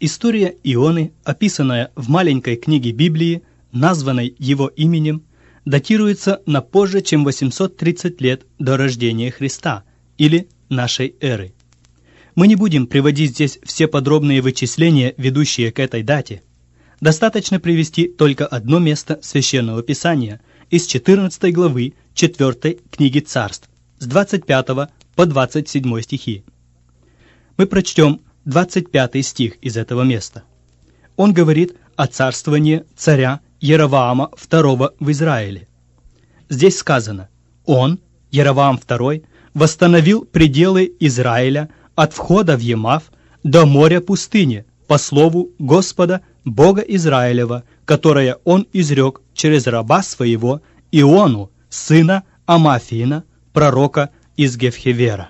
История Ионы, описанная в маленькой книге Библии, названной его именем, датируется на позже, чем 830 лет до рождения Христа или нашей эры. Мы не будем приводить здесь все подробные вычисления, ведущие к этой дате. Достаточно привести только одно место Священного Писания из 14 главы 4 книги Царств, с 25 по 27 стихи. Мы прочтем 25 стих из этого места. Он говорит о царствовании царя Яроваама II в Израиле. Здесь сказано: «Он, Яроваам II, восстановил пределы Израиля от входа в Емав до моря пустыни, по слову Господа, Бога Израилева, которое он изрек через раба своего Иону, сына Амафиина, пророка из Гевхевера».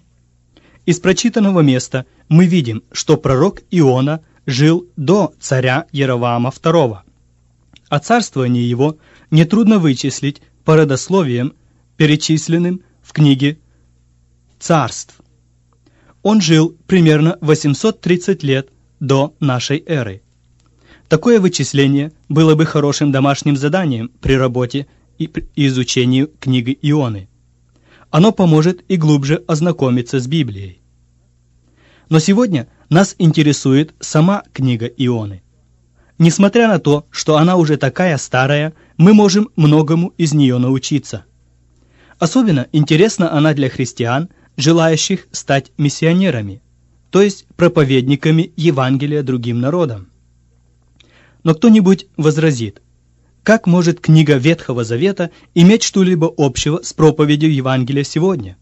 Из прочитанного места мы видим, что пророк Иона жил до царя Яроваама II, а царствование его нетрудно вычислить по родословиям, перечисленным в книге Царств. Он жил примерно 830 лет до нашей эры. Такое вычисление было бы хорошим домашним заданием при работе и изучении книги Ионы. Оно поможет и глубже ознакомиться с Библией. Но сегодня нас интересует сама книга Ионы. Несмотря на то, что она уже такая старая, мы можем многому из нее научиться. Особенно интересна она для христиан, желающих стать миссионерами, то есть проповедниками Евангелия другим народам. Но кто-нибудь возразит: как может книга Ветхого Завета иметь что-либо общего с проповедью Евангелия сегодня?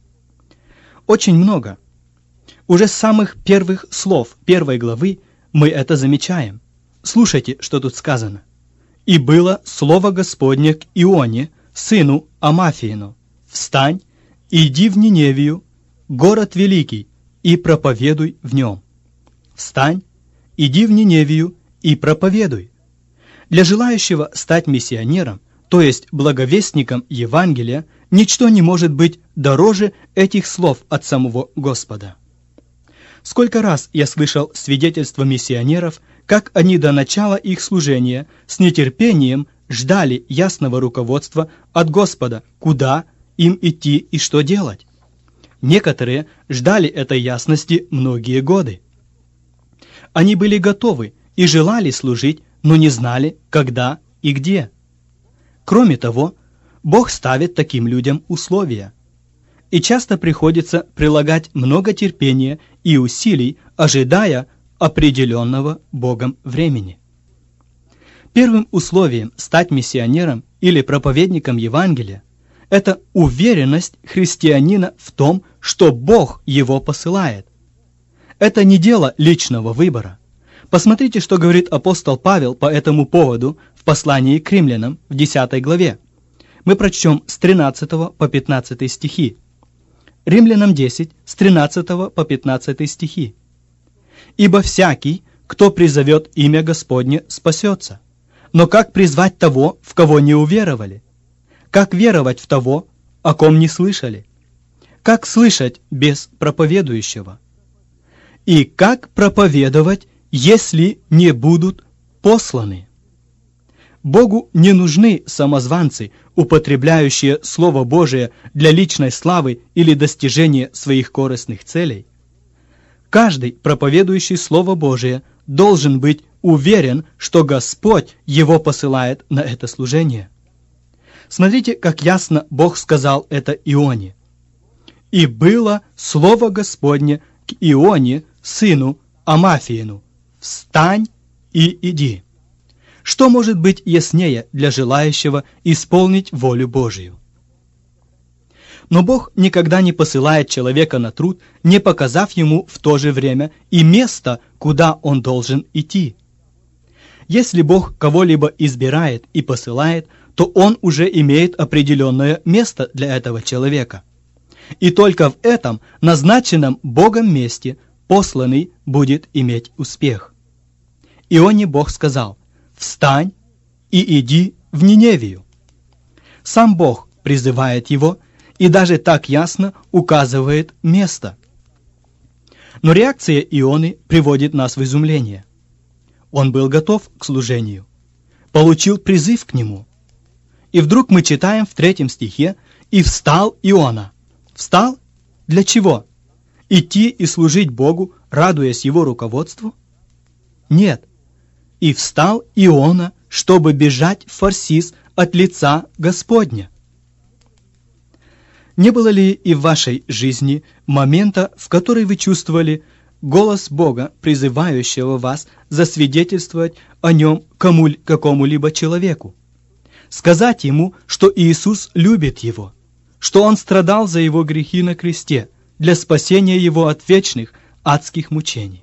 Очень много. Уже с самых первых слов первой главы мы это замечаем. Слушайте, что тут сказано. «И было слово Господне к Ионе, сыну Амафиину: встань, иди в Ниневию, город великий, и проповедуй в нем». Встань, иди в Ниневию и проповедуй. Для желающего стать миссионером, то есть благовестником Евангелия, ничто не может быть дороже этих слов от самого Господа. Сколько раз я слышал свидетельства миссионеров, как они до начала их служения с нетерпением ждали ясного руководства от Господа, куда им идти и что делать. Некоторые ждали этой ясности многие годы. Они были готовы и желали служить, но не знали, когда и где. Кроме того, Бог ставит таким людям условия. И часто приходится прилагать много терпения и усилий, ожидая определенного Богом времени. Первым условием стать миссионером или проповедником Евангелия – это уверенность христианина в том, что Бог его посылает. Это не дело личного выбора. Посмотрите, что говорит апостол Павел по этому поводу в послании к римлянам в 10 главе. Мы прочтем с 13 по 15 стихи. Римлянам 10, с 13 по 15 стихи. «Ибо всякий, кто призовет имя Господне, спасется. Но как призвать того, в кого не уверовали? Как веровать в того, о ком не слышали? Как слышать без проповедующего? И как проповедовать, если не будут посланы?» Богу не нужны самозванцы, употребляющие Слово Божие для личной славы или достижения своих корыстных целей. Каждый, проповедующий Слово Божие, должен быть уверен, что Господь его посылает на это служение. Смотрите, как ясно Бог сказал это Ионе. «И было слово Господне к Ионе, сыну Амафиину: встань и иди». Что может быть яснее для желающего исполнить волю Божию? Но Бог никогда не посылает человека на труд, не показав ему в то же время и место, куда он должен идти. Если Бог кого-либо избирает и посылает, то Он уже имеет определенное место для этого человека. И только в этом назначенном Богом месте посланный будет иметь успех. Ионе Бог сказал: «Встань и иди в Ниневию». Сам Бог призывает его и даже так ясно указывает место. Но реакция Ионы приводит нас в изумление. Он был готов к служению, получил призыв к нему. И вдруг мы читаем в 3 стихе: «И встал Иона». Встал? Для чего? Идти и служить Богу, радуясь Его руководству? Нет. «И встал Иона, чтобы бежать в Фарсис от лица Господня». Не было ли и в вашей жизни момента, в который вы чувствовали голос Бога, призывающего вас засвидетельствовать о Нем какому-либо человеку? Сказать ему, что Иисус любит его, что Он страдал за его грехи на кресте, для спасения его от вечных адских мучений.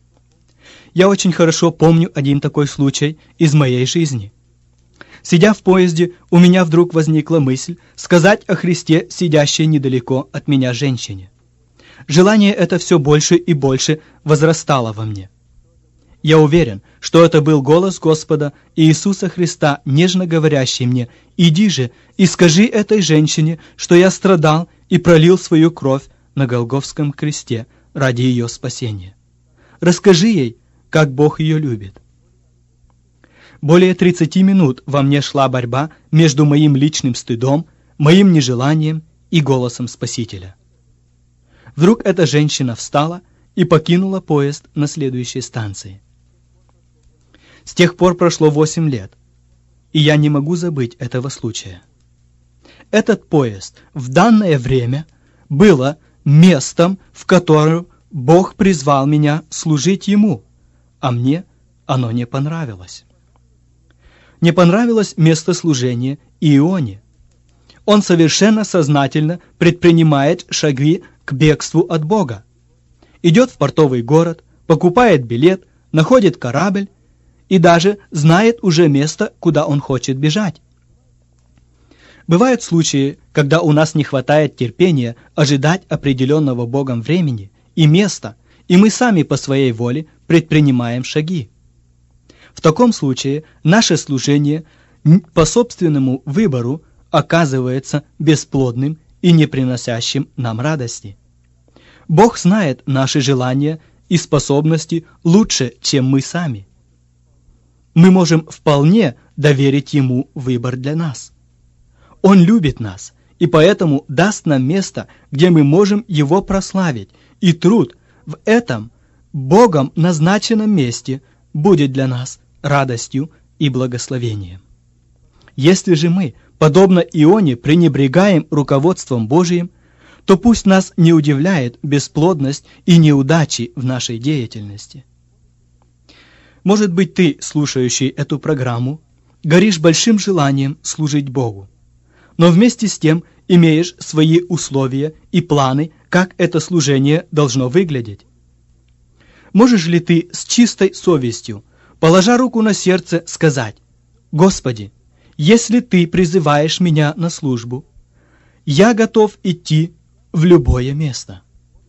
Я очень хорошо помню один такой случай из моей жизни. Сидя в поезде, у меня вдруг возникла мысль сказать о Христе, сидящей недалеко от меня женщине. Желание это все больше и больше возрастало во мне. Я уверен, что это был голос Господа Иисуса Христа, нежно говорящий мне: «Иди же и скажи этой женщине, что я страдал и пролил свою кровь на Голгофском кресте ради ее спасения. Расскажи ей, как Бог ее любит». Более 30 минут во мне шла борьба между моим личным стыдом, моим нежеланием и голосом Спасителя. Вдруг эта женщина встала и покинула поезд на следующей станции. С тех пор прошло 8 лет, и я не могу забыть этого случая. Этот поезд в данное время было местом, в котором Бог призвал меня служить Ему, а мне оно не понравилось. Не понравилось место служения Ионе. Он совершенно сознательно предпринимает шаги к бегству от Бога. Идет в портовый город, покупает билет, находит корабль и даже знает уже место, куда он хочет бежать. Бывают случаи, когда у нас не хватает терпения ожидать определенного Богом времени и места, и мы сами по своей воле предпринимаем шаги. В таком случае наше служение по собственному выбору оказывается бесплодным и не приносящим нам радости. Бог знает наши желания и способности лучше, чем мы сами. Мы можем вполне доверить Ему выбор для нас. Он любит нас, и поэтому даст нам место, где мы можем Его прославить, и труд в этом Богом назначенном месте будет для нас радостью и благословением. Если же мы, подобно Ионе, пренебрегаем руководством Божиим, то пусть нас не удивляет бесплодность и неудачи в нашей деятельности. Может быть, ты, слушающий эту программу, горишь большим желанием служить Богу, но вместе с тем имеешь свои условия и планы, как это служение должно выглядеть. Можешь ли ты с чистой совестью, положа руку на сердце, сказать: «Господи, если Ты призываешь меня на службу, я готов идти в любое место».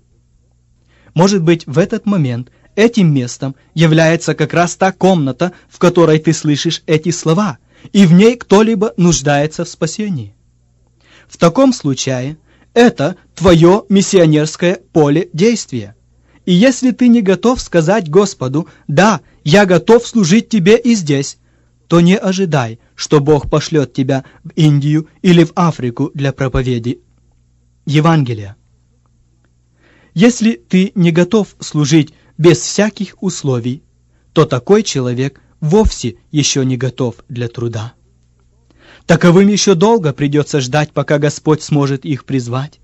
Может быть, в этот момент этим местом является как раз та комната, в которой ты слышишь эти слова, и в ней кто-либо нуждается в спасении. В таком случае это твое миссионерское поле действия. И если ты не готов сказать Господу: «Да, я готов служить Тебе и здесь», то не ожидай, что Бог пошлет тебя в Индию или в Африку для проповеди Евангелия. Если ты не готов служить без всяких условий, то такой человек вовсе еще не готов для труда. Таковым еще долго придется ждать, пока Господь сможет их призвать.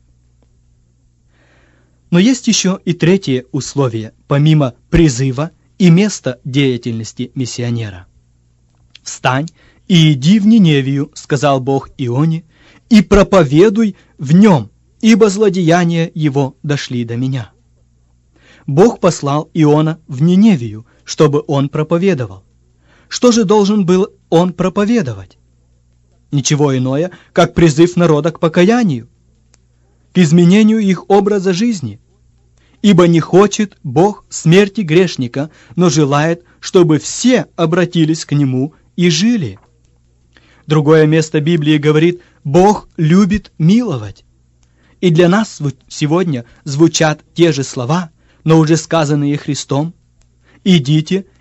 Но есть еще и третье условие, помимо призыва и места деятельности миссионера. «Встань и иди в Ниневию, — сказал Бог Ионе, — и проповедуй в нем, ибо злодеяния его дошли до меня». Бог послал Иона в Ниневию, чтобы он проповедовал. Что же должен был он проповедовать? Ничего иное, как призыв народа к покаянию, к изменению их образа жизни. Ибо не хочет Бог смерти грешника, но желает, чтобы все обратились к Нему и жили. Другое место Библии говорит: Бог любит миловать. И для нас сегодня звучат те же слова, но уже сказанные Христом: «Идите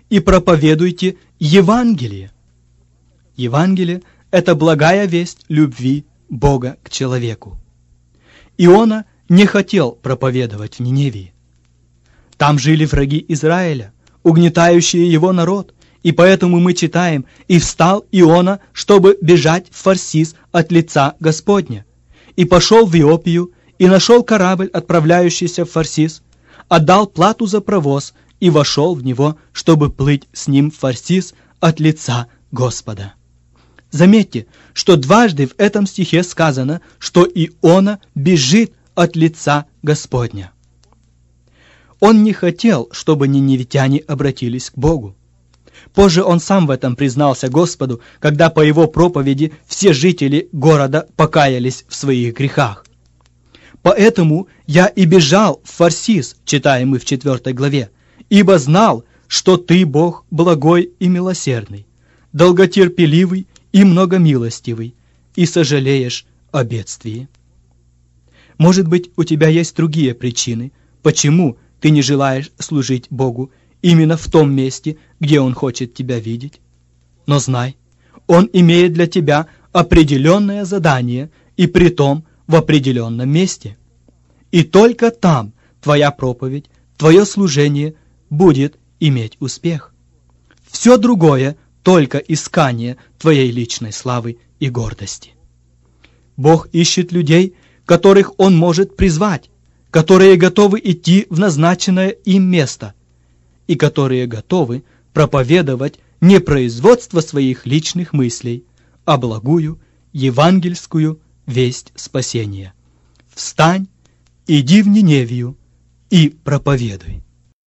и проповедуйте Евангелие». Евангелие – это благая весть любви Бога к человеку. Иона не хотел проповедовать в Ниневии. Там жили враги Израиля, угнетающие его народ, и поэтому мы читаем: «И встал Иона, чтобы бежать в Фарсис от лица Господня, и пошел в Иопию, и нашел корабль, отправляющийся в Фарсис, отдал плату за провоз, и вошел в него, чтобы плыть с ним в Фарсис от лица Господа». Заметьте, что дважды в этом стихе сказано, что Иона бежит от лица Господня. Он не хотел, чтобы ниневитяне обратились к Богу. Позже он сам в этом признался Господу, когда по его проповеди все жители города покаялись в своих грехах. «Поэтому я и бежал в Фарсис», читаем мы в 4 главе, «ибо знал, что Ты, Бог, благой и милосердный, долготерпеливый и многомилостивый, и сожалеешь о бедствии». Может быть, у тебя есть другие причины, почему ты не желаешь служить Богу именно в том месте, где Он хочет тебя видеть. Но знай, Он имеет для тебя определенное задание, и притом в определенном месте. И только там твоя проповедь, твое служение будет иметь успех. Все другое – только искание твоей личной славы и гордости. Бог ищет людей, которых Он может призвать, которые готовы идти в назначенное им место, и которые готовы проповедовать не производство своих личных мыслей, а благую евангельскую весть спасения. Встань, иди в Ниневию и проповедуй.